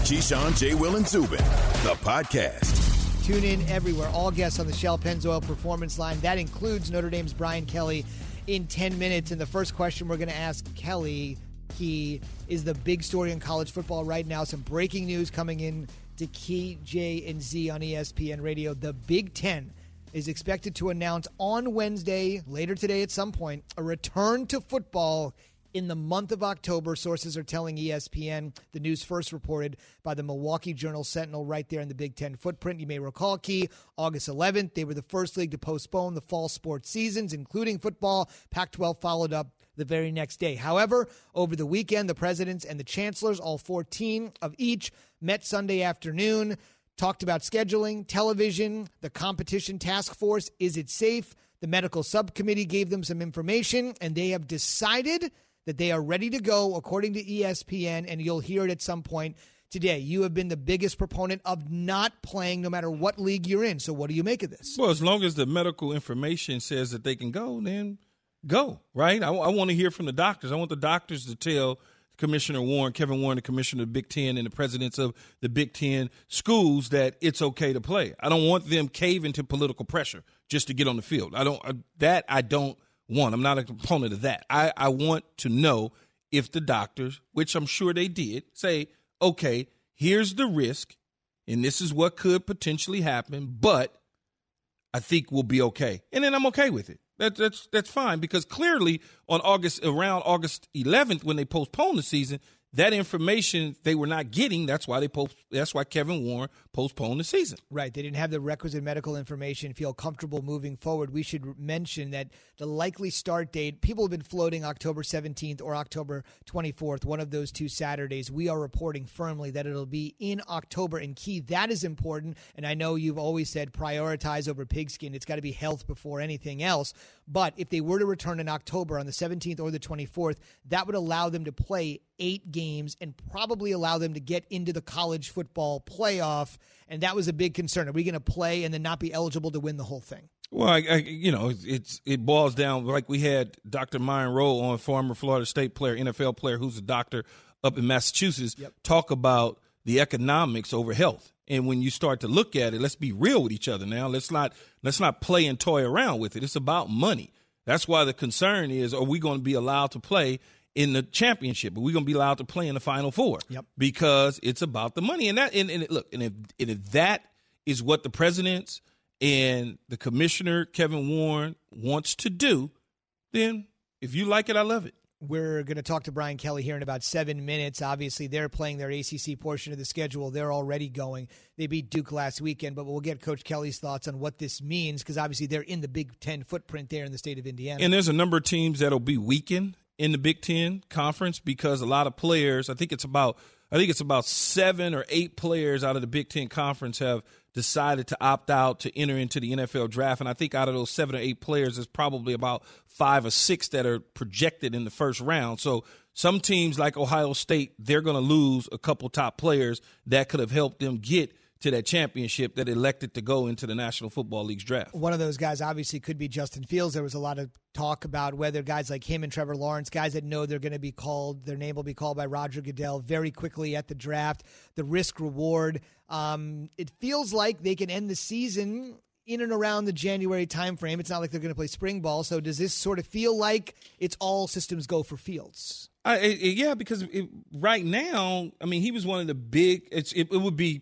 Keyshawn, J. Will, and Zubin, the podcast. Tune in everywhere. All guests on the Shell Pennzoil Performance Line. That includes Notre Dame's Brian Kelly in 10 minutes. And the first question we're going to ask Kelly, Key, is the big story in college football right now. Some breaking news coming in to Key, J, and Z on ESPN Radio. The Big Ten is expected to announce on Wednesday, later today at some point, a return to football in the month of October. Sources are telling ESPN. The news first reported by the Milwaukee Journal-Sentinel right there in the Big Ten footprint. You may recall, Key, August 11th, they were the first league to postpone the fall sports seasons, including football. Pac-12 followed up the very next day. However, over the weekend, the presidents and the chancellors, all 14 of each, met Sunday afternoon, talked about scheduling, television, the competition task force. Is it safe? The medical subcommittee gave them some information, and they have decided that they are ready to go, according to ESPN, and you'll hear it at some point today. You have been the biggest proponent of not playing no matter what league you're in. So what do you make of this? Well, as long as the medical information says that they can go, then go, right? I want to hear from the doctors. I want the doctors to tell Commissioner Warren, Kevin Warren, the commissioner of the Big Ten, and the presidents of the Big Ten schools that it's okay to play. I don't want them caving to political pressure just to get on the field. I don't want. I'm not a proponent of that. I want to know if the doctors, which I'm sure they did, say, okay, here's the risk, and this is what could potentially happen, but I think we'll be okay. And then I'm okay with it. That's fine, because clearly around August 11th, when they postponed the season, that information they were not getting. That's why Kevin Warren postponed the season. Right. They didn't have the requisite medical information, feel comfortable moving forward. We should mention that the likely start date, people have been floating October 17th or October 24th, one of those two Saturdays. We are reporting firmly that it'll be in October. And Key, that is important. And I know you've always said prioritize over pigskin. It's got to be health before anything else. But if they were to return in October on the 17th or the 24th, that would allow them to play 8 games and probably allow them to get into the college football playoff. And that was a big concern. Are we going to play and then not be eligible to win the whole thing? Well, it boils down, like we had Dr. Myron Rowe on, former Florida State player, NFL player, who's a doctor up in Massachusetts, talk about the economics over health. And when you start to look at it, let's be real with each other now. Let's not play and toy around with it. It's about money. That's why the concern is, are we going to be allowed to play in the championship? Are we going to be allowed to play in the Final Four? Because it's about the money. And if that is what the presidents and the commissioner, Kevin Warren, wants to do, then if you like it, I love it. We're going to talk to Brian Kelly here in about 7 minutes. Obviously, they're playing their ACC portion of the schedule. They're already going. They beat Duke last weekend, but we'll get Coach Kelly's thoughts on what this means, because obviously they're in the Big Ten footprint there in the state of Indiana. And there's a number of teams that'll be weakened in the Big Ten conference, because a lot of players, I think it's about 7 or 8 players out of the Big Ten conference have decided to opt out to enter into the NFL draft. And I think out of those 7 or 8 players, there's probably about 5 or 6 that are projected in the first round. So some teams like Ohio State, they're going to lose a couple top players that could have helped them get to that championship that elected to go into the National Football League's draft. One of those guys obviously could be Justin Fields. There was a lot of talk about whether guys like him and Trevor Lawrence, guys that know they're going to be called, their name will be called by Roger Goodell very quickly at the draft. The risk reward, it feels like they can end the season in and around the January timeframe. It's not like they're going to play spring ball. So does this sort of feel like it's all systems go for Fields? Yeah, because right now, I mean, he was one of the big. It would be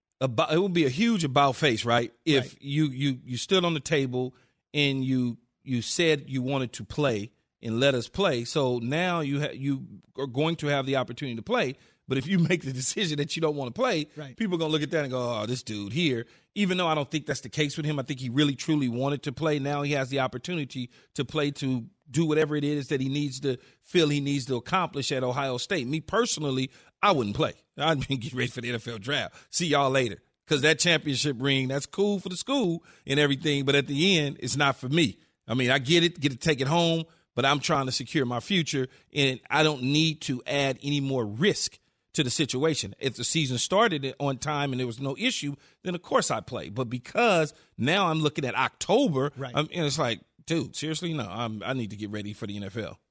a huge about face, right? If you stood on the table and you said you wanted to play and let us play. So now you are going to have the opportunity to play. But if you make the decision that you don't want to play, people are going to look at that and go, oh, this dude here. Even though I don't think that's the case with him, I think he really, truly wanted to play. Now he has the opportunity to play, to do whatever it is that he needs to accomplish at Ohio State. Me personally, I wouldn't play. I'd be getting ready for the NFL draft. See y'all later. Because that championship ring, that's cool for the school and everything, but at the end, it's not for me. I mean, I get to take it home, but I'm trying to secure my future, and I don't need to add any more risk to the situation. If the season started on time and there was no issue, then of course I play. But because now I'm looking at October, and it's like, dude, seriously, no, I need to get ready for the NFL.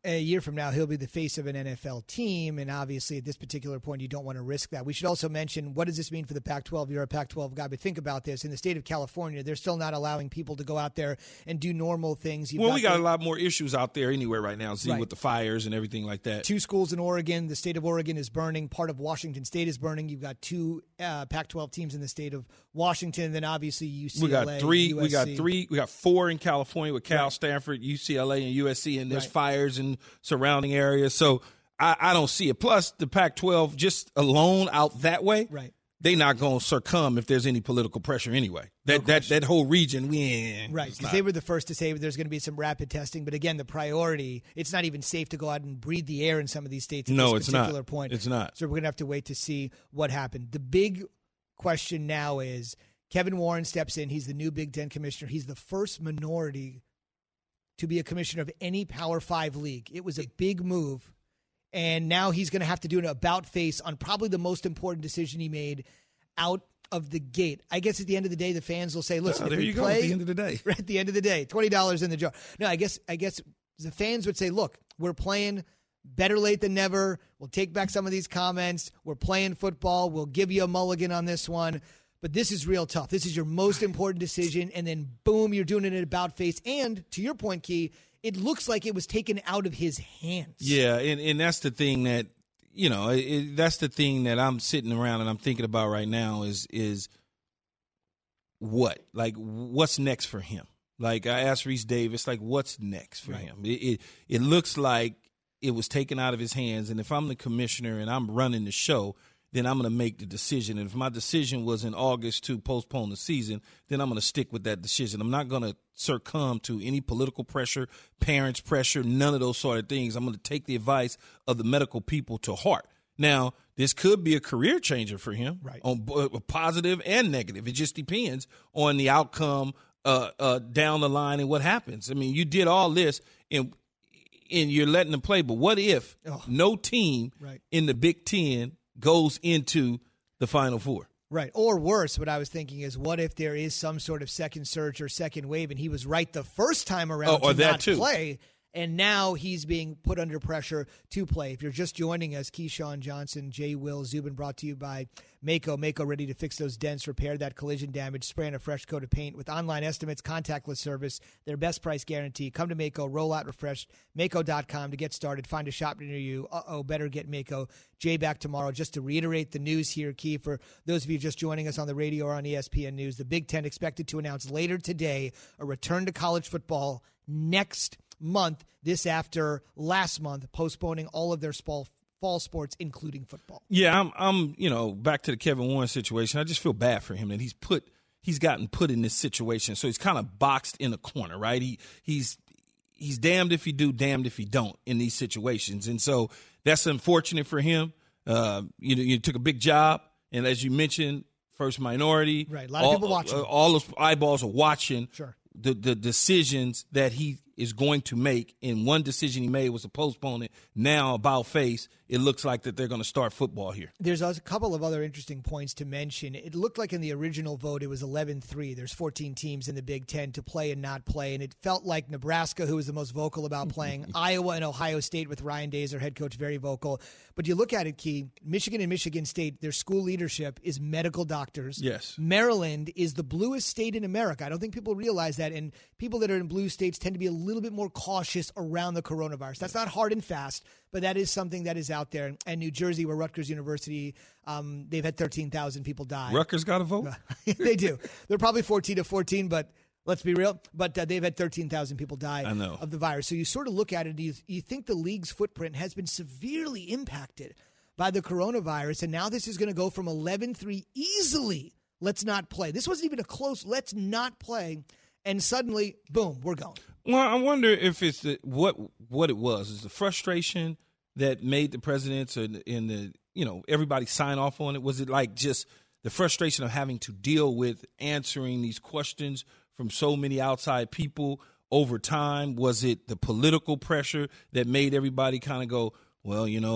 a year from now, he'll be the face of an NFL team, and obviously at this particular point, you don't want to risk that. We should also mention, what does this mean for the Pac-12? You're a Pac-12 guy, but think about this. In the state of California, they're still not allowing people to go out there and do normal things. We got a lot more issues out there anywhere right now, right. with the fires and everything like that. 2 schools in Oregon. The state of Oregon is burning. Part of Washington State is burning. You've got 2 Pac-12 teams in the state of Washington, then obviously UCLA. We got 3. USC. We got 4 in California with Cal, right. Stanford, UCLA, and USC, and there's right. fires in surrounding areas. So I don't see it. Plus, the Pac-12 just alone out that way, right. They're not going to succumb if there's any political pressure anyway. That whole region, right? Because they were the first to say there's going to be some rapid testing. But again, the priority, it's not even safe to go out and breathe the air in some of these states at this particular point. It's not. So we're going to have to wait to see what happened. The big question now is Kevin Warren steps in. He's the new Big Ten commissioner. He's the first minority to be a commissioner of any Power 5 league. It was a big move. And now he's going to have to do an about-face on probably the most important decision he made out of the gate. I guess at the end of the day, the fans will say, listen, there you go, at the end of the day. Right at the end of the day, $20 in the jar. No, I guess the fans would say, look, we're playing better late than never. We'll take back some of these comments. We're playing football. We'll give you a mulligan on this one. But this is real tough. This is your most important decision. And then, boom, you're doing it at about-face. And to your point, Key, it looks like it was taken out of his hands. Yeah, and that's the thing that, that's the thing that I'm sitting around and I'm thinking about right now is what? Like, what's next for him? Like, I asked Reese Davis, like, what's next for him? It looks like it was taken out of his hands, and if I'm the commissioner and I'm running the show, then I'm going to make the decision. And if my decision was in August to postpone the season, then I'm going to stick with that decision. I'm not going to succumb to any political pressure, parents' pressure, none of those sort of things. I'm going to take the advice of the medical people to heart. Now, this could be a career changer for him, right, on positive and negative. It just depends on the outcome down the line and what happens. I mean, you did all this and you're letting them play, but what if no team in the Big Ten goes into the Final Four? Right. Or worse, what I was thinking is, what if there is some sort of second surge or second wave and he was right the first time around to not play, and now he's being put under pressure to play. If you're just joining us, Keyshawn Johnson, Jay Will, Zubin, brought to you by Maaco. Maaco, ready to fix those dents, repair that collision damage, spray on a fresh coat of paint. With online estimates, contactless service, their best price guarantee. Come to Maaco, roll out refreshed, Maaco.com to get started. Find a shop near you. Better get Maaco. Jay back tomorrow. Just to reiterate the news here, Key, for those of you just joining us on the radio or on ESPN News, the Big Ten expected to announce later today a return to college football next month, this after last month postponing all of their fall sports, including football. Yeah, I'm back to the Kevin Warren situation. I just feel bad for him that he's gotten put in this situation. So he's kind of boxed in a corner, right? He's damned if you do, damned if you don't in these situations. And so that's unfortunate for him. You took a big job, and as you mentioned, first minority. Right, a lot of people watching. All those eyeballs are watching. Sure. The decisions that he is going to make, and one decision he made was to postpone it. Now, about face, it looks like that they're going to start football here. There's a couple of other interesting points to mention. It looked like in the original vote it was 11-3. There's 14 teams in the Big Ten to play and not play, and it felt like Nebraska, who was the most vocal about playing, Iowa and Ohio State with Ryan Dazer, head coach, very vocal. But you look at it, Key, Michigan and Michigan State, their school leadership is medical doctors. Yes. Maryland is the bluest state in America. I don't think people realize that, and people that are in blue states tend to be a little bit more cautious around the coronavirus. That's not hard and fast, but that is something that is out there. And New Jersey, where Rutgers University, they've had 13,000 people die. Rutgers got a vote? They do. They're probably 14-14, but let's be real. But they've had 13,000 people die of the virus. So you sort of look at it, you think the league's footprint has been severely impacted by the coronavirus, and now this is going to go from 11-3 easily. Let's not play. This wasn't even a close let's not play, and suddenly, boom, we're going. Well, I wonder if it's what it was. Is the frustration that made the presidents and everybody sign off on it? Was it like just the frustration of having to deal with answering these questions from so many outside people over time? Was it the political pressure that made everybody kind of go, well,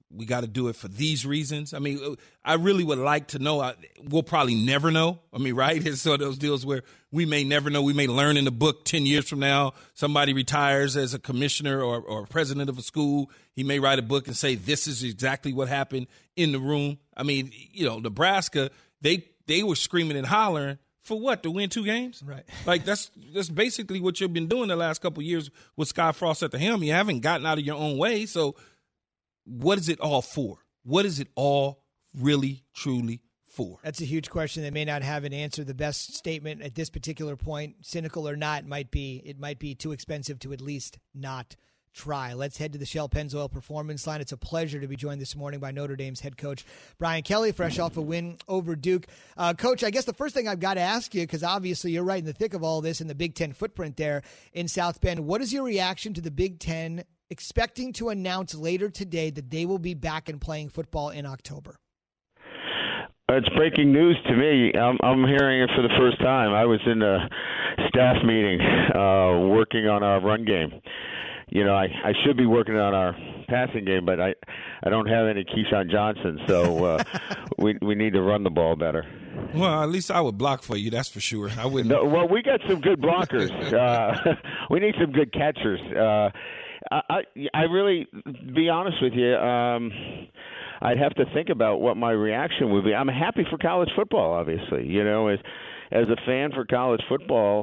we got to do it for these reasons? I mean, I really would like to know. We'll probably never know. I mean, right? It's sort of those deals where we may never know. We may learn in the book 10 years from now. Somebody retires as a commissioner or president of a school. He may write a book and say, this is exactly what happened in the room. I mean, Nebraska, they were screaming and hollering for what? To win 2 games? Right. Like, that's basically what you've been doing the last couple of years with Scott Frost at the helm. You haven't gotten out of your own way. So what is it all for? What is it all really, truly for? That's a huge question. They may not have an answer. The best statement at this particular point, cynical or not, might be too expensive to at least not try. Let's head to the Shell Pennzoil Performance Line. It's a pleasure to be joined this morning by Notre Dame's head coach, Brian Kelly, fresh off a win over Duke. Coach, I guess the first thing I've got to ask you, because obviously you're right in the thick of all this in the Big Ten footprint there in South Bend, what is your reaction to the Big Ten expecting to announce later today that they will be back and playing football in October? It's breaking news to me. I'm hearing it for the first time. I was in a staff meeting working on our run game. I should be working on our passing game, but I don't have any Keyshawn Johnson, so we need to run the ball better. Well, at least I would block for you, that's for sure. I wouldn't. No, well, we got some good blockers. We need some good catchers. I really, be honest with you, I'd have to think about what my reaction would be. I'm happy for college football, obviously. As a fan for college football,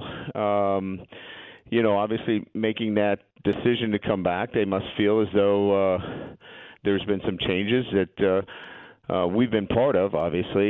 obviously making that decision to come back, they must feel as though there's been some changes that we've been part of, obviously,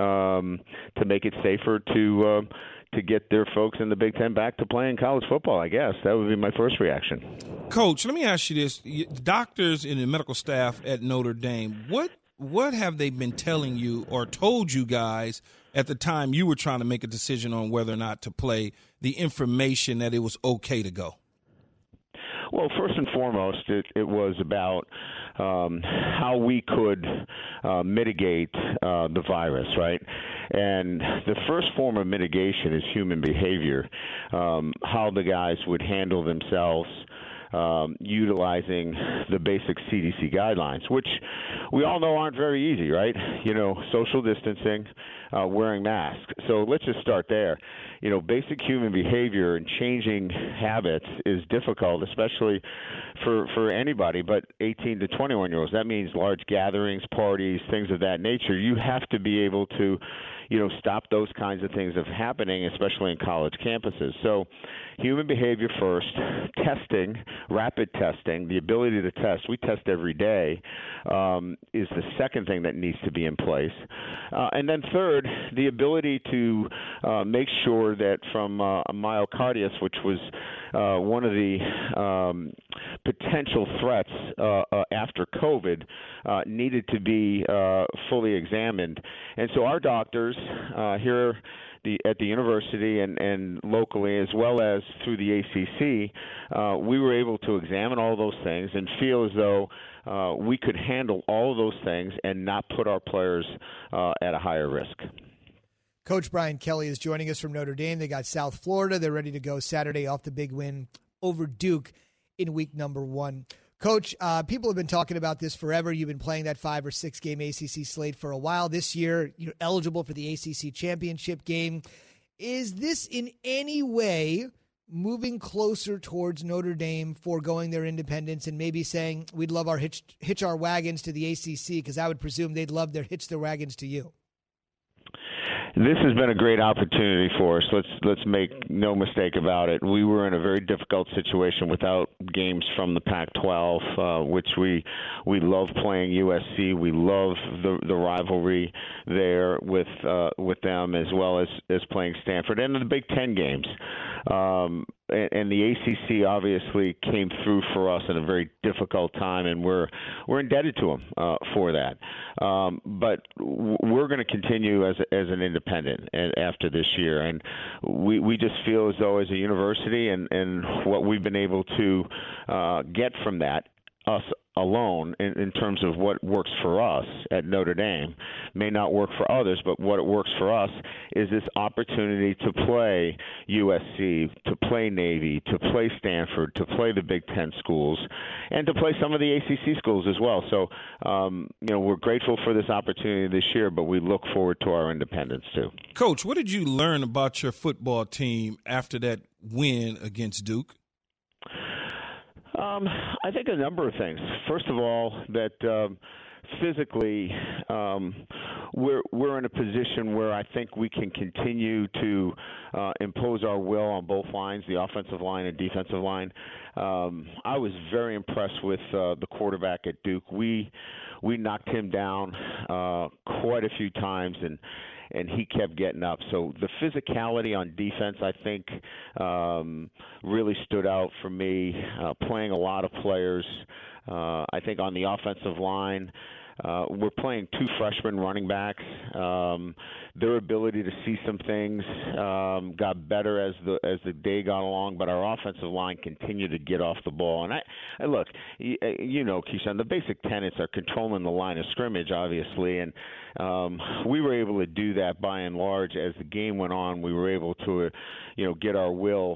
to make it safer to get their folks in the Big Ten back to playing college football, I guess. That would be my first reaction. Coach, let me ask you this. Doctors and the medical staff at Notre Dame, what have they been telling you or told you guys at the time you were trying to make a decision on whether or not to play, the information that it was okay to go? Well, first and foremost, it was about how we could mitigate the virus, right? And the first form of mitigation is human behavior, how the guys would handle themselves, utilizing the basic CDC guidelines, which we all know aren't very easy, right? Social distancing, wearing masks. So let's just start there. Basic human behavior and changing habits is difficult, especially for anybody but 18 to 21-year-olds. That means large gatherings, parties, things of that nature. You have to be able to, stop those kinds of things from happening, especially in college campuses. So human behavior first, testing, rapid testing, the ability to test. We test every day is the second thing that needs to be in place. And then third, the ability to make sure that from myocarditis, which was one of the potential threats after COVID, needed to be fully examined. And so our doctors here at the university and locally, as well as through the ACC, we were able to examine all those things and feel as though we could handle all of those things and not put our players at a higher risk. Coach Brian Kelly is joining us from Notre Dame. They got South Florida. They're ready to go Saturday off the big win over Duke in week number 1. Coach, people have been talking about this forever. You've been playing that 5 or 6 game ACC slate for a while. This year, you're eligible for the ACC championship game. Is this in any way moving closer towards Notre Dame foregoing their independence and maybe saying we'd love our hitch our wagons to the ACC, because I would presume they'd love their hitch their wagons to you? This has been a great opportunity for us. Let's make no mistake about it. We were in a very difficult situation without games from the Pac-12, which we love playing USC. We love the rivalry there with them, as well as playing Stanford, and the Big Ten games. And the ACC obviously came through for us in a very difficult time, and we're indebted to them for that. But we're going to continue as an independent after this year, and we just feel as though as a university and what we've been able to get from that, us alone in terms of what works for us at Notre Dame may not work for others, but what it works for us is this opportunity to play USC, to play Navy, to play Stanford, to play the Big Ten schools, and to play some of the ACC schools as well. So, we're grateful for this opportunity this year, but we look forward to our independence too. Coach, what did you learn about your football team after that win against Duke? I think a number of things. First of all, that physically we're in a position where I think we can continue to impose our will on both lines, the offensive line and defensive line. I was very impressed with the quarterback at Duke. We knocked him down quite a few times, and he kept getting up. So the physicality on defense, I think, really stood out for me, playing a lot of players. I think on the offensive line, we're playing two freshman running backs. Their ability to see some things got better as the day got along, but our offensive line continued to get off the ball. And I look, Keyshawn, the basic tenets are controlling the line of scrimmage, obviously, and we were able to do that by and large. As the game went on, we were able to, get our will.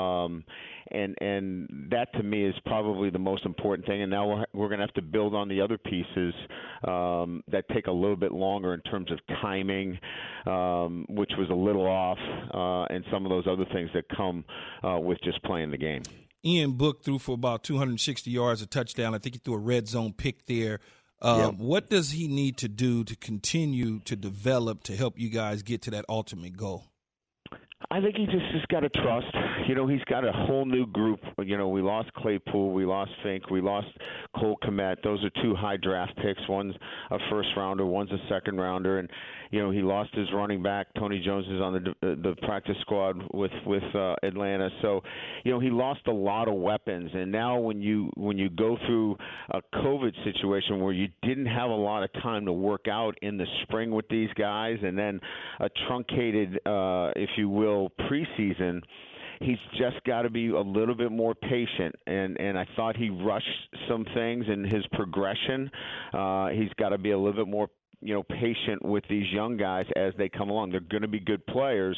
And that to me is probably the most important thing. And now we're going to have to build on the other pieces that take a little bit longer in terms of timing, which was a little off, and some of those other things that come with just playing the game. Ian Book threw for about 260 yards, a touchdown. I think he threw a red zone pick there. What does he need to do to continue to develop to help you guys get to that ultimate goal? I think he just has got to trust. He's got a whole new group. We lost Claypool, we lost Fink, we lost Cole Kmet. Those are two high draft picks. One's a first rounder, one's a second rounder, and he lost his running back. Tony Jones is on the practice squad with Atlanta. So, he lost a lot of weapons. And now when you go through a COVID situation where you didn't have a lot of time to work out in the spring with these guys, and then a truncated, if you will, preseason, he's just got to be a little bit more patient. And I thought he rushed some things in his progression. He's got to be a little bit more patient with these young guys as they come along. They're going to be good players,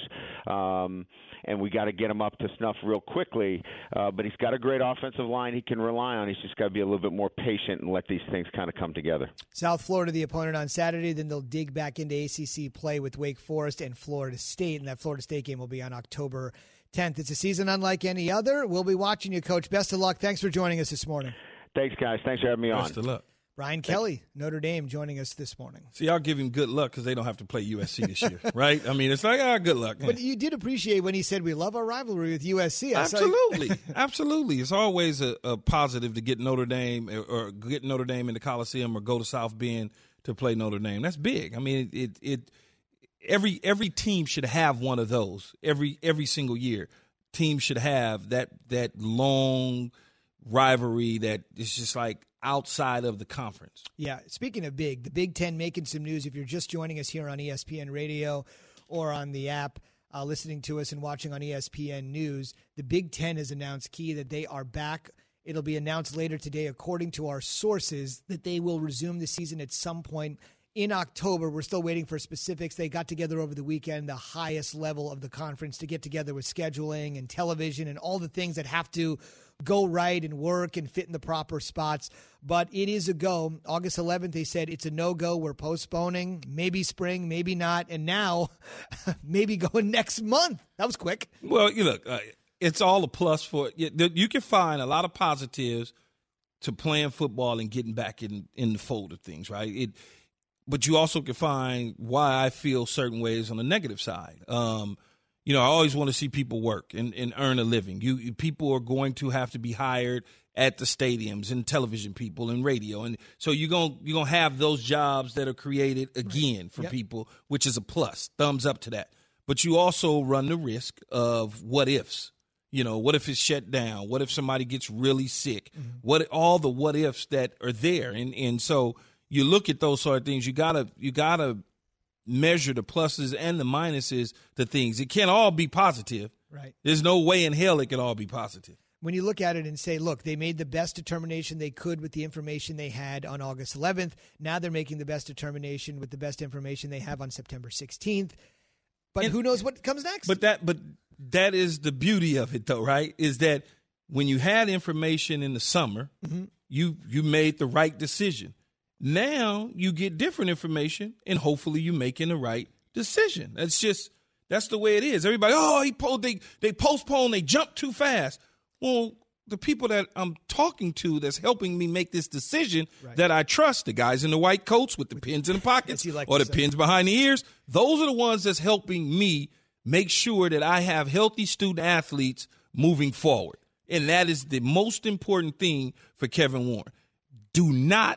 and we got to get them up to snuff real quickly. But he's got a great offensive line he can rely on. He's just got to be a little bit more patient and let these things kind of come together. South Florida, the opponent on Saturday. Then they'll dig back into ACC play with Wake Forest and Florida State, and that Florida State game will be on October 10th. It's a season unlike any other. We'll be watching you, Coach. Best of luck. Thanks for joining us this morning. Thanks, guys. Thanks for having me on. Best of luck. Brian Kelly, Notre Dame, joining us this morning. See, I'll give him good luck because they don't have to play USC this year, right? I mean, it's like, good luck. But you did appreciate when he said we love our rivalry with USC. Absolutely. Absolutely. It's always a positive to get Notre Dame or get Notre Dame in the Coliseum or go to South Bend to play Notre Dame. That's big. I mean, every team should have one of those every single year. Teams should have that long rivalry that is just like outside of the conference. Yeah, speaking of big, the Big Ten making some news. If you're just joining us here on ESPN Radio or on the app, listening to us and watching on ESPN News, the Big Ten has announced, Key, that they are back. It'll be announced later today, according to our sources, that they will resume the season at some point in October. We're still waiting for specifics. They got together over the weekend, the highest level of the conference, to get together with scheduling and television and all the things that have to go right and work and fit in the proper spots. But it is a go. August 11th, they said it's a no-go. We're postponing, maybe spring, maybe not. And now maybe going next month. That was quick. Well, look, it's all a plus for you can find a lot of positives to playing football and getting back in the fold of things, right? But you also can find why I feel certain ways on the negative side. I always want to see people work and earn a living. People are going to have to be hired at the stadiums and television people and radio. And so you're gonna have those jobs that are created again for people, which is a plus. Thumbs up to that. But you also run the risk of what ifs. What if it's shut down? What if somebody gets really sick? Mm-hmm. All the what ifs that are there. And so you look at those sort of things. You gotta measure the pluses and the minuses to things. It can't all be positive. Right. There's no way in hell it can all be positive. when you look at it and say, look, they made the best determination they could with the information they had on August 11th. Now they're making the best determination with the best information they have on September 16th. But who knows what comes next? But that is the beauty of it, though, right? Is that when you had information in the summer, you made the right decision. Now you get different information, and hopefully you're making the right decision. That's the way it is. Everybody, they postponed, they jumped too fast. Well, the people that I'm talking to that's helping me make this decision that I trust, the guys in the white coats with the pins in the pockets or the pins behind the ears, those are the ones that's helping me make sure that I have healthy student athletes moving forward. And that is the most important thing for Kevin Warren. Do not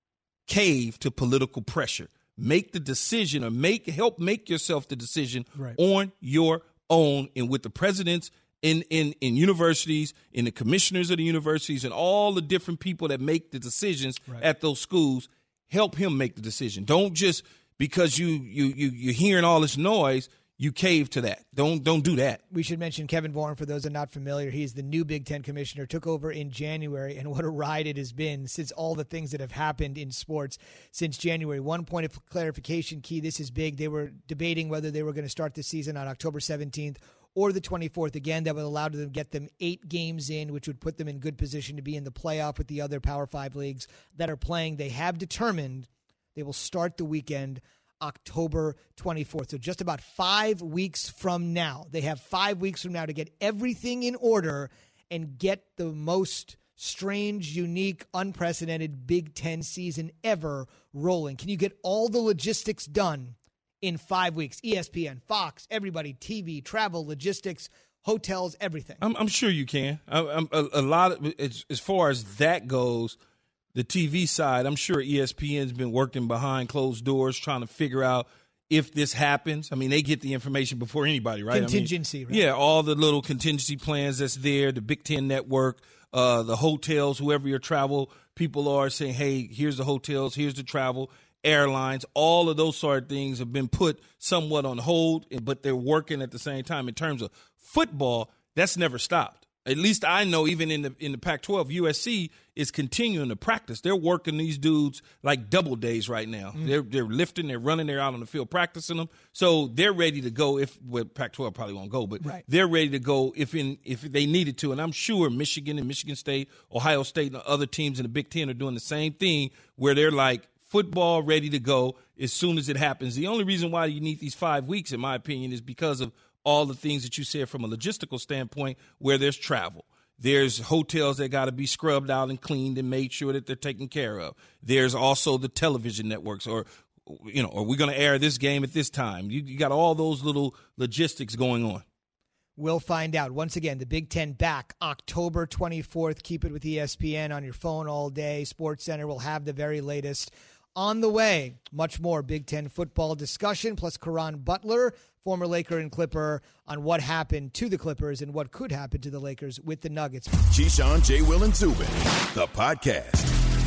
cave to political pressure. Make the decision or help make yourself the decision on your own, and with the presidents in universities, in the commissioners of the universities, and all the different people that make the decisions at those schools, help him make the decision. Don't just because you're hearing all this noise, you cave to that. Don't do that. We should mention Kevin Warren, for those that are not familiar. He's the new Big Ten commissioner, took over in January, and what a ride it has been since all the things that have happened in sports since January. One point of clarification, Key, this is big. They were debating whether they were going to start the season on October 17th or the 24th. Again, that would allow them to get them 8 games in, which would put them in good position to be in the playoff with the other Power 5 leagues that are playing. They have determined they will start the weekend October 24th. So just about 5 weeks from now. They have 5 weeks from now to get everything in order and get the most strange, unique, unprecedented Big Ten season ever rolling. Can you get all the logistics done in 5 weeks? ESPN, Fox, everybody, TV, travel, logistics, hotels, everything. I'm sure you can. A lot of, as far as that goes, the TV side, I'm sure ESPN's been working behind closed doors trying to figure out if this happens. I mean, they get the information before anybody, right? Contingency, right? Yeah, all the little contingency plans that's there, the Big Ten Network, the hotels, whoever your travel people are saying, hey, here's the hotels, here's the travel, airlines, all of those sort of things have been put somewhat on hold, but they're working at the same time. In terms of football, that's never stopped. At least I know, even in the Pac-12, USC is continuing to practice. They're working these dudes like double days right now. They're lifting, they're running, they're out on the field practicing them. So they're ready to go. Pac-12 probably won't go, but they're ready to go if they needed to. And I'm sure Michigan and Michigan State, Ohio State, and other teams in the Big Ten are doing the same thing, where they're like football ready to go as soon as it happens. The only reason why you need these 5 weeks, in my opinion, is because of all the things that you said from a logistical standpoint, where there's travel. There's hotels that got to be scrubbed out and cleaned and made sure that they're taken care of. There's also the television networks, are we going to air this game at this time? You got all those little logistics going on. We'll find out. Once again, the Big Ten back October 24th. Keep it with ESPN on your phone all day. SportsCenter will have the very latest on the way. Much more Big Ten football discussion, plus Caron Butler, former Laker and Clipper, on what happened to the Clippers and what could happen to the Lakers with the Nuggets. Keyshawn, J. Will, and Zubin, the podcast.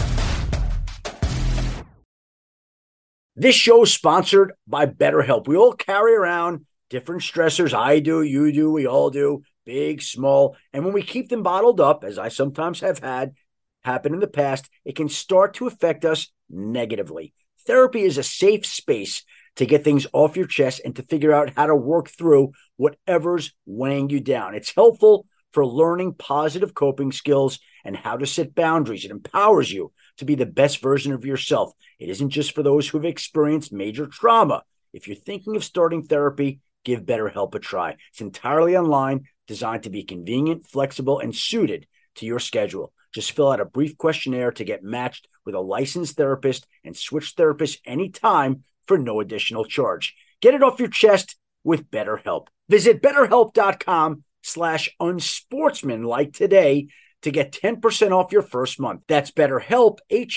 This show is sponsored by BetterHelp. We all carry around different stressors. I do, you do, we all do, big, small. And when we keep them bottled up, as I sometimes have had happen in the past, it can start to affect us negatively. Therapy is a safe space to get things off your chest and to figure out how to work through whatever's weighing you down. It's helpful for learning positive coping skills and how to set boundaries. It empowers you to be the best version of yourself. It isn't just for those who have experienced major trauma. If you're thinking of starting therapy, give BetterHelp a try. It's entirely online, designed to be convenient, flexible, and suited to your schedule. Just fill out a brief questionnaire to get matched with a licensed therapist and switch therapists anytime for no additional charge. Get it off your chest with BetterHelp. Visit BetterHelp.com/unsportsmanlike today to get 10% off your first month. That's BetterHelp,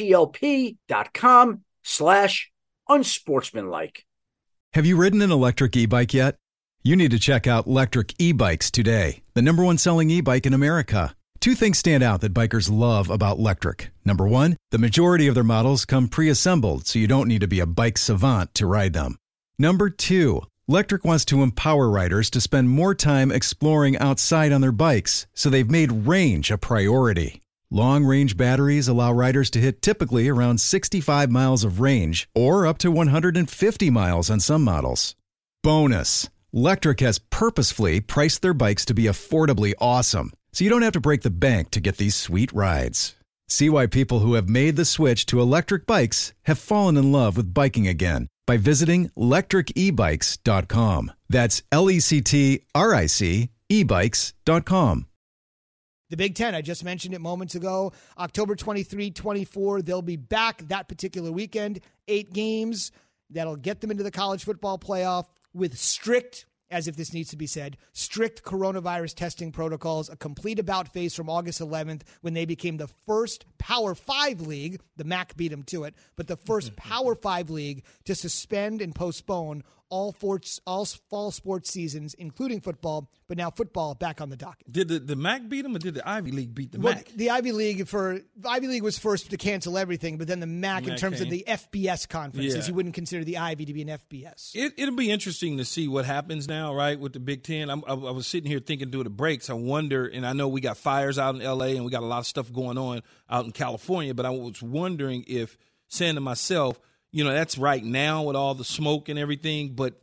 HELP.com/unsportsmanlike. Have you ridden an electric e-bike yet? You need to check out Lectric E-Bikes today, the #1 selling e-bike in America. Two things stand out that bikers love about Lectric. Number one, the majority of their models come pre-assembled, so you don't need to be a bike savant to ride them. Number two, Lectric wants to empower riders to spend more time exploring outside on their bikes, so they've made range a priority. Long-range batteries allow riders to hit typically around 65 miles of range or up to 150 miles on some models. Bonus, Lectric has purposefully priced their bikes to be affordably awesome, so you don't have to break the bank to get these sweet rides. See why people who have made the switch to electric bikes have fallen in love with biking again by visiting lectricebikes.com. That's LECTRIC ebikes.com. The Big Ten, I just mentioned it moments ago, October 23, 24, they'll be back that particular weekend. 8 games that'll get them into the college football playoff with strict, as if this needs to be said, strict coronavirus testing protocols, a complete about-face from August 11th when they became the first Power 5 league, the MAC beat them to it, but the first Power 5 league to suspend and postpone all fall sports seasons, including football, but now football back on the docket. Did the MAC beat them, or did the Ivy League beat the MAC? The Ivy League was first to cancel everything, but then the MAC in terms of the FBS conferences, you wouldn't consider the Ivy to be an FBS. It'll be interesting to see what happens now, right, with the Big Ten. I was sitting here thinking through the breaks. I wonder, and I know we got fires out in L.A. and we got a lot of stuff going on out in California, but I was wondering if, saying to myself, that's right now with all the smoke and everything, but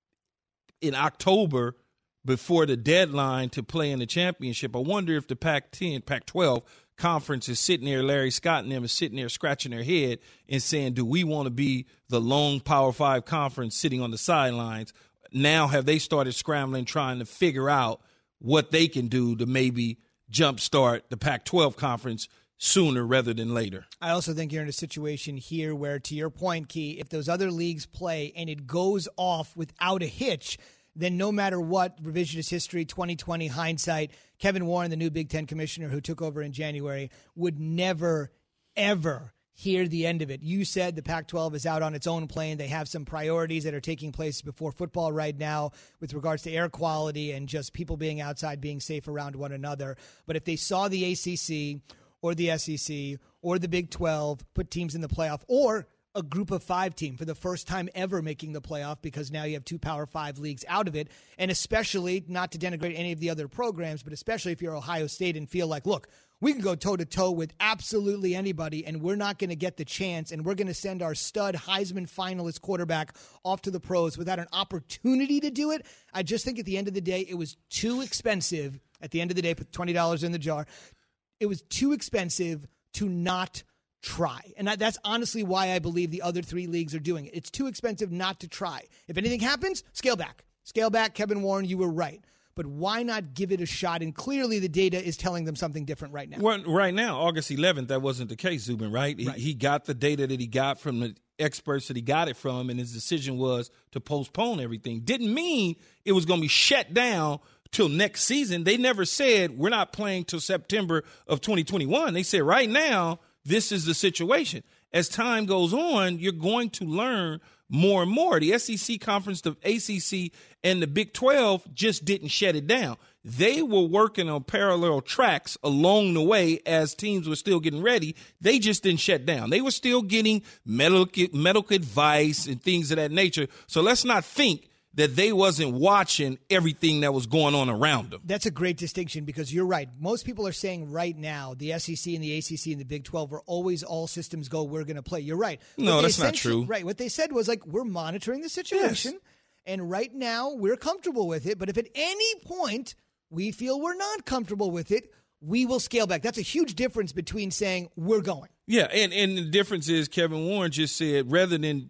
in October, before the deadline to play in the championship, I wonder if the Pac-10, Pac-12 conference is sitting there, Larry Scott and them is sitting there scratching their head and saying, do we want to be the lone Power 5 conference sitting on the sidelines? Now have they started scrambling, trying to figure out what they can do to maybe jumpstart the Pac-12 conference sooner rather than later? I also think you're in a situation here where, to your point, Key, if those other leagues play and it goes off without a hitch, then no matter what, revisionist history, 2020 hindsight, Kevin Warren, the new Big Ten commissioner who took over in January, would never, ever hear the end of it. You said the Pac-12 is out on its own plane. They have some priorities that are taking place before football right now with regards to air quality and just people being outside, being safe around one another. But if they saw the ACC or the SEC or the Big 12 put teams in the playoff, or a group of 5 team for the first time ever making the playoff, because now you have 2 Power 5 leagues out of it, and especially, not to denigrate any of the other programs, but especially if you're Ohio State and feel like, look, we can go toe-to-toe with absolutely anybody, and we're not going to get the chance, and we're going to send our stud Heisman finalist quarterback off to the pros without an opportunity to do it. I just think at the end of the day, it was too expensive. At the end of the day, put $20 in the jar. It was too expensive to not try. And that's honestly why I believe the other 3 leagues are doing it. It's too expensive not to try. If anything happens, scale back. Scale back, Kevin Warren, you were right. But why not give it a shot? And clearly the data is telling them something different right now. Well, right now, August 11th, that wasn't the case, Zubin, right? He got the data that he got from the experts that he got it from, and his decision was to postpone everything. Didn't mean it was going to be shut down till next season. They never said we're not playing till September of 2021. They said right now, this is the situation. As time goes on, you're going to learn more and more. The SEC conference, the ACC, and the Big 12 just didn't shut it down. They were working on parallel tracks along the way as teams were still getting ready. They just didn't shut down. They were still getting medical advice and things of that nature. So let's not think that they wasn't watching everything that was going on around them. That's a great distinction, because you're right. Most people are saying right now the SEC and the ACC and the Big 12 are always all systems go, we're going to play. You're right. No, that's not true. Right. What they said was, like, we're monitoring the situation, yes, and right now we're comfortable with it. But if at any point we feel we're not comfortable with it, we will scale back. That's a huge difference between saying we're going. Yeah, and the difference is Kevin Warren just said, rather than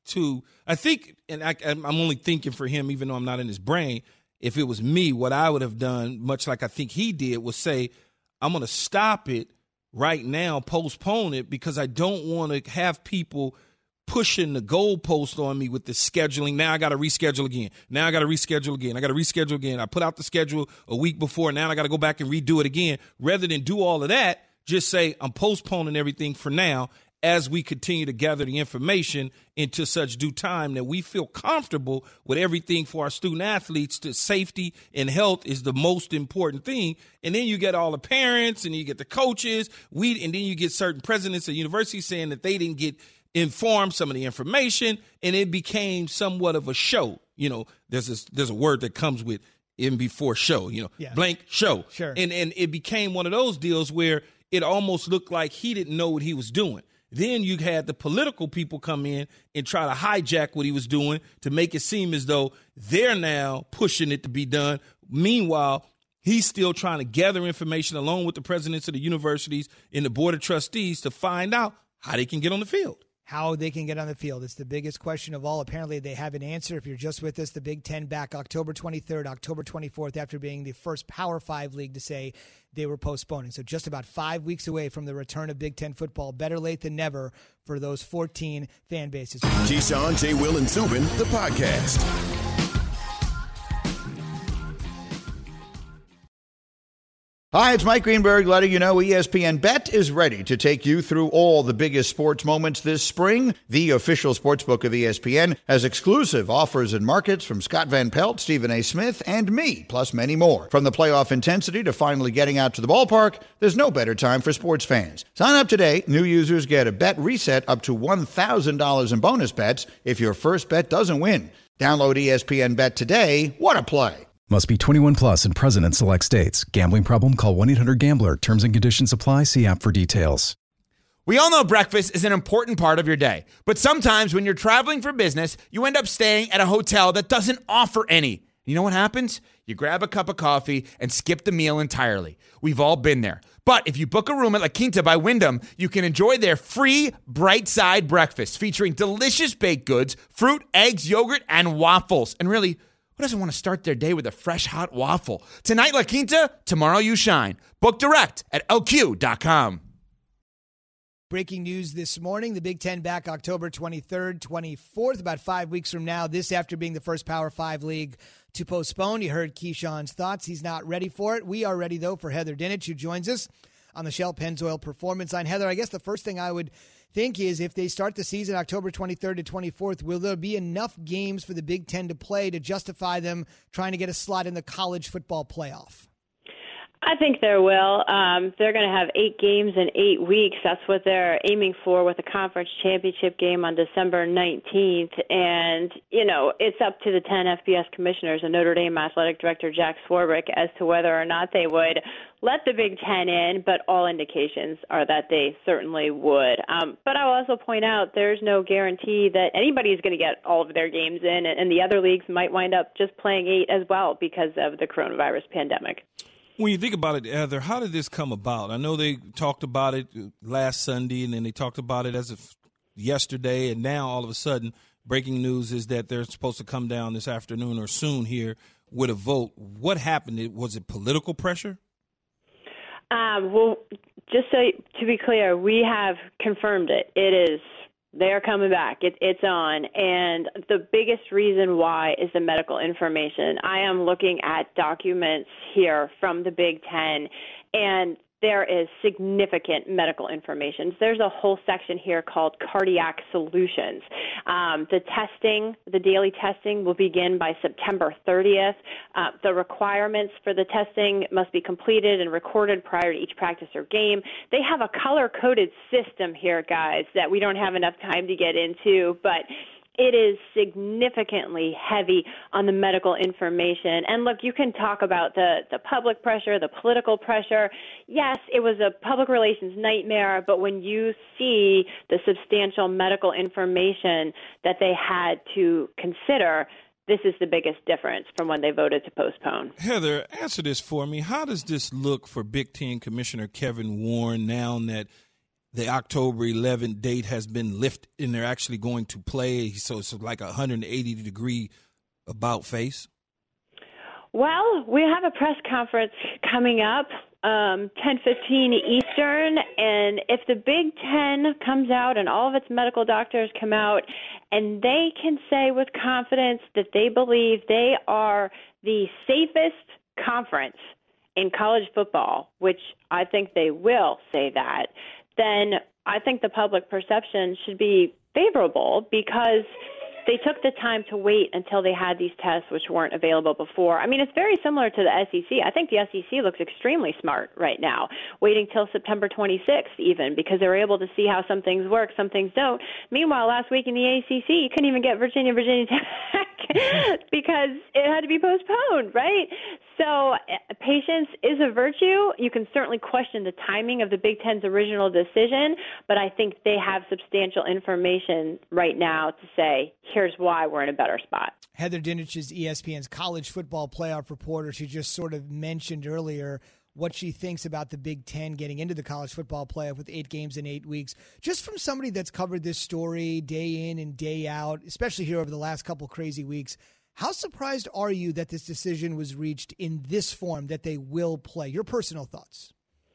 I think, and I'm only thinking for him, even though I'm not in his brain, if it was me, what I would have done, much like I think he did, was say, I'm going to stop it right now, postpone it, because I don't want to have people pushing the goalpost on me with the scheduling. Now I got to reschedule again. Now I got to reschedule again. I got to reschedule again. I put out the schedule a week before. Now I got to go back and redo it again. Rather than do all of that, just say I'm postponing everything for now as we continue to gather the information into such due time that we feel comfortable with everything for our student athletes. To safety and health is the most important thing. And then you get all the parents and you get the coaches. And then you get certain presidents of universities saying that they didn't get informed some of the information, and it became somewhat of a show. there's a word that comes with in before show, blank show. Sure. And it became one of those deals where it almost looked like he didn't know what he was doing. Then you had the political people come in and try to hijack what he was doing to make it seem as though they're now pushing it to be done. Meanwhile, he's still trying to gather information along with the presidents of the universities and the board of trustees to find out how they can get on the field. How they can get on the field. It's the biggest question of all. Apparently, they have an answer. If you're just with us, the Big Ten back October 23rd, October 24th, after being the first Power 5 league to say they were postponing. So just about 5 weeks away from the return of Big Ten football. Better late than never for those 14 fan bases. Keyshawn, J. Will, and Zubin, the podcast. Hi, it's Mike Greenberg letting you know ESPN Bet is ready to take you through all the biggest sports moments this spring. The official sportsbook of ESPN has exclusive offers and markets from Scott Van Pelt, Stephen A. Smith, and me, plus many more. From the playoff intensity to finally getting out to the ballpark, there's no better time for sports fans. Sign up today. New users get a bet reset up to $1,000 in bonus bets if your first bet doesn't win. Download ESPN Bet today. What a play. Must be 21 plus and present in select states. Gambling problem? Call 1-800-GAMBLER. Terms and conditions apply. See app for details. We all know breakfast is an important part of your day. But sometimes when you're traveling for business, you end up staying at a hotel that doesn't offer any. You know what happens? You grab a cup of coffee and skip the meal entirely. We've all been there. But if you book a room at La Quinta by Wyndham, you can enjoy their free Bright Side breakfast featuring delicious baked goods, fruit, eggs, yogurt, and waffles. And really, who doesn't want to start their day with a fresh, hot waffle? Tonight, La Quinta, tomorrow you shine. Book direct at LQ.com. Breaking news this morning, the Big Ten back October 23rd, 24th, about 5 weeks from now, this after being the first Power 5 league to postpone. You heard Keyshawn's thoughts. He's not ready for it. We are ready, though, for Heather Dinich, who joins us on the Shell Pennzoil Performance Line. Heather, I guess the first thing I would think is if they start the season October 23rd to 24th, will there be enough games for the Big Ten to play to justify them trying to get a slot in the college football playoff? I think there will. They're going to have 8 games in 8 weeks. That's what they're aiming for with the conference championship game on December 19th. And, it's up to the 10 FBS commissioners and Notre Dame Athletic Director Jack Swarbrick as to whether or not they would let the Big Ten in, but all indications are that they certainly would. But I'll also point out there's no guarantee that anybody's going to get all of their games in, and the other leagues might wind up just playing 8 as well because of the coronavirus pandemic. When you think about it, Heather, how did this come about? I know they talked about it last Sunday, and then they talked about it as of yesterday, and now all of a sudden, breaking news is that they're supposed to come down this afternoon or soon here with a vote. What happened? Was it political pressure? Well, just so to be clear, we have confirmed it. It is. They're coming back. It's on. And the biggest reason why is the medical information. I am looking at documents here from the Big Ten, and there is significant medical information. There's a whole section here called Cardiac Solutions. The testing, the daily testing, will begin by September 30th. The requirements for the testing must be completed and recorded prior to each practice or game. They have a color-coded system here, guys, that we don't have enough time to get into, but it is significantly heavy on the medical information. And look, you can talk about the public pressure, the political pressure. Yes, it was a public relations nightmare, but when you see the substantial medical information that they had to consider, this is the biggest difference from when they voted to postpone. Heather, answer this for me. How does this look for Big Ten Commissioner Kevin Warren now that the October 11th date has been lifted and they're actually going to play? So it's like a 180-degree about face. Well, we have a press conference coming up, 10:15 Eastern, and if the Big Ten comes out and all of its medical doctors come out and they can say with confidence that they believe they are the safest conference in college football, which I think they will say that, then I think the public perception should be favorable because they took the time to wait until they had these tests, which weren't available before. I mean, it's very similar to the SEC. I think the SEC looks extremely smart right now, waiting till September 26th even, because they're able to see how some things work, some things don't. Meanwhile, last week in the ACC, you couldn't even get Virginia Tech because it had to be postponed, right? So patience is a virtue. You can certainly question the timing of the Big Ten's original decision, but I think they have substantial information right now to say, here's why we're in a better spot. Heather Dinich is ESPN's college football playoff reporter. She just sort of mentioned earlier what she thinks about the Big Ten getting into the college football playoff with 8 games in 8 weeks. Just from somebody that's covered this story day in and day out, especially here over the last couple crazy weeks, how surprised are you that this decision was reached in this form, that they will play? Your personal thoughts.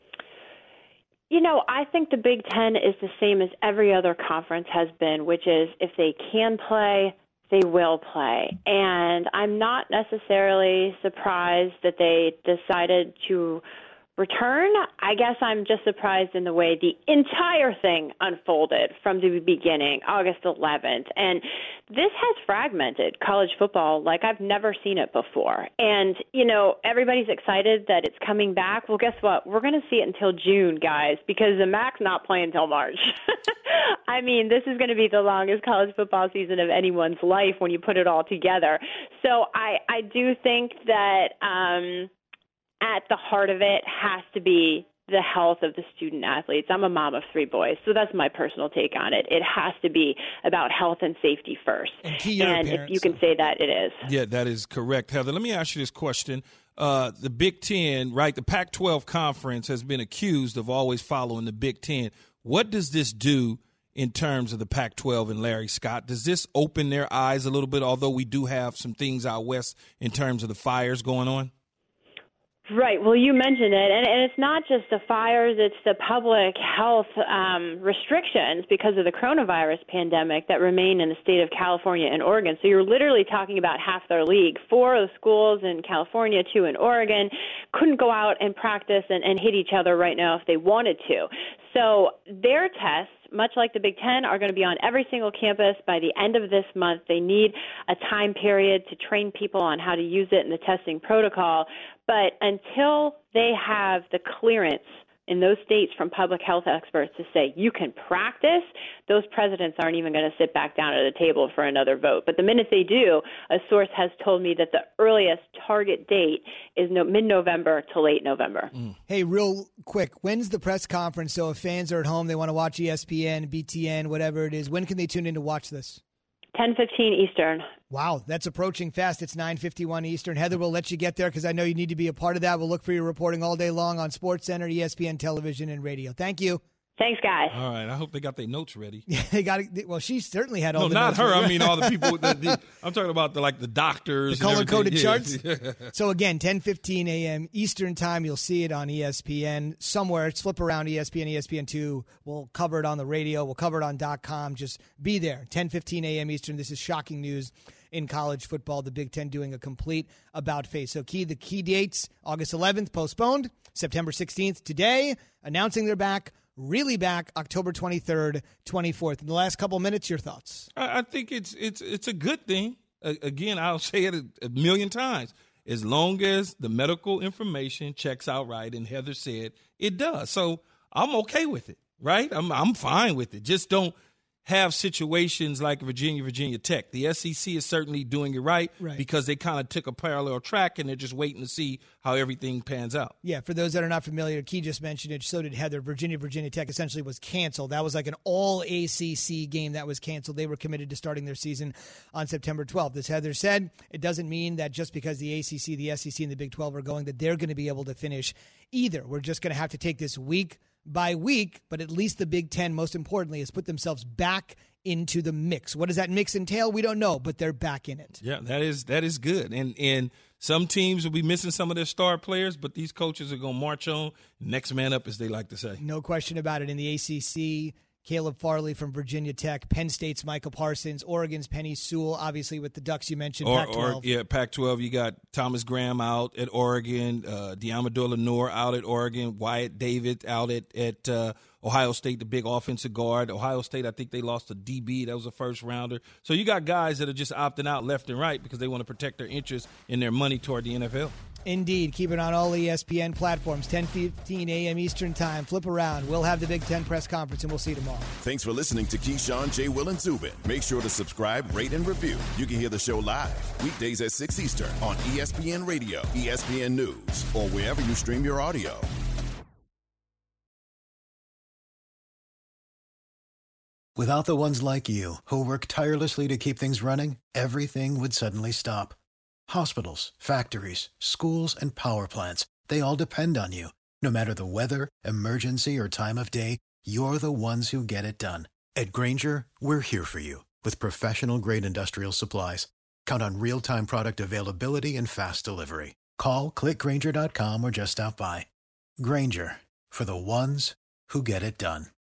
You know, I think the Big Ten is the same as every other conference has been, which is if they can play, they will play. And I'm not necessarily surprised that they decided to return. I guess I'm just surprised in the way the entire thing unfolded from the beginning, August 11th. And this has fragmented college football like I've never seen it before. And, you know, everybody's excited that it's coming back. Well, guess what? We're going to see it until June, guys, because the MAC's not playing until March. I mean, this is going to be the longest college football season of anyone's life when you put it all together. So I do think that at the heart of it has to be the health of the student athletes. I'm a mom of 3 boys, so that's my personal take on it. It has to be about health and safety first. And if you can say that, it is. Yeah, that is correct, Heather. Let me ask you this question. The Big Ten, right, the Pac-12 conference has been accused of always following the Big Ten. What does this do in terms of the Pac-12 and Larry Scott? Does this open their eyes a little bit, although we do have some things out west in terms of the fires going on? Right. Well, you mentioned it, and it's not just the fires, it's the public health restrictions because of the coronavirus pandemic that remain in the state of California and Oregon. So you're literally talking about half their league. 4 of the schools in California, 2 in Oregon, couldn't go out and practice and hit each other right now if they wanted to. So their tests, much like the Big Ten, are going to be on every single campus by the end of this month. They need a time period to train people on how to use it in the testing protocol. But until they have the clearance in those states from public health experts to say you can practice, those presidents aren't even going to sit back down at the table for another vote. But the minute they do, a source has told me that the earliest target date is mid-November to late November. Hey, real quick, when's the press conference? So if fans are at home, they want to watch ESPN, BTN, whatever it is, when can they tune in to watch this? 10:15 Eastern. Wow, that's approaching fast. It's 9:51 Eastern. Heather, we'll let you get there because I know you need to be a part of that. We'll look for your reporting all day long on SportsCenter, ESPN Television, and radio. Thank you. Thanks, guys. All right. I hope they got their notes ready. Yeah, they got it. Well, she certainly had all the notes. No, not her. Ready. I mean, all the people. I'm talking about the doctors. The color-coded charts. Yeah. So, again, 10:15 a.m. Eastern time. You'll see it on ESPN somewhere. Flip around ESPN, ESPN2. We'll cover it on the radio. We'll cover it on .com. Just be there. 10:15 a.m. Eastern. This is shocking news in college football. The Big Ten doing a complete about-face. So, the key dates, August 11th, postponed. September 16th, today, announcing they're back. Really back October 23rd, 24th. In the last couple of minutes, your thoughts? I think it's a good thing. Again, I'll say it a million times. As long as the medical information checks out right, and Heather said it does. So I'm okay with it, right? I'm fine with it. Just don't have situations like Virginia Tech. The SEC is certainly doing it right. Because they kind of took a parallel track and they're just waiting to see how everything pans out. Yeah, for those that are not familiar, Key just mentioned it, so did Heather. Virginia Tech essentially was canceled. That was like an all-ACC game that was canceled. They were committed to starting their season on September 12th. As Heather said, it doesn't mean that just because the ACC, the SEC, and the Big 12 are going that they're going to be able to finish either. We're just going to have to take this week by week, but at least the Big Ten, most importantly, has put themselves back into the mix. What does that mix entail? We don't know, but they're back in it. Yeah, that is good. And some teams will be missing some of their star players, but these coaches are going to march on. Next man up, as they like to say. No question about it. In the ACC, Caleb Farley from Virginia Tech, Penn State's Micah Parsons, Oregon's Penny Sewell, obviously with the Ducks you mentioned, Pac-12. Pac-12, you got Thomas Graham out at Oregon, Diamador Lenore out at Oregon, Wyatt David out at Ohio State, the big offensive guard. Ohio State, I think they lost a DB. That was a first-rounder. So you got guys that are just opting out left and right because they want to protect their interests and their money toward the NFL. Indeed. Keep it on all ESPN platforms, 10:15 a.m. Eastern Time. Flip around. We'll have the Big Ten press conference, and we'll see you tomorrow. Thanks for listening to Keyshawn, J. Will, and Zubin. Make sure to subscribe, rate, and review. You can hear the show live weekdays at 6 Eastern on ESPN Radio, ESPN News, or wherever you stream your audio. Without the ones like you, who work tirelessly to keep things running, everything would suddenly stop. Hospitals, factories, schools, and power plants, they all depend on you. No matter the weather, emergency, or time of day, you're the ones who get it done. At Grainger, we're here for you with professional-grade industrial supplies. Count on real-time product availability and fast delivery. Call, click Grainger.com, or just stop by. Grainger, for the ones who get it done.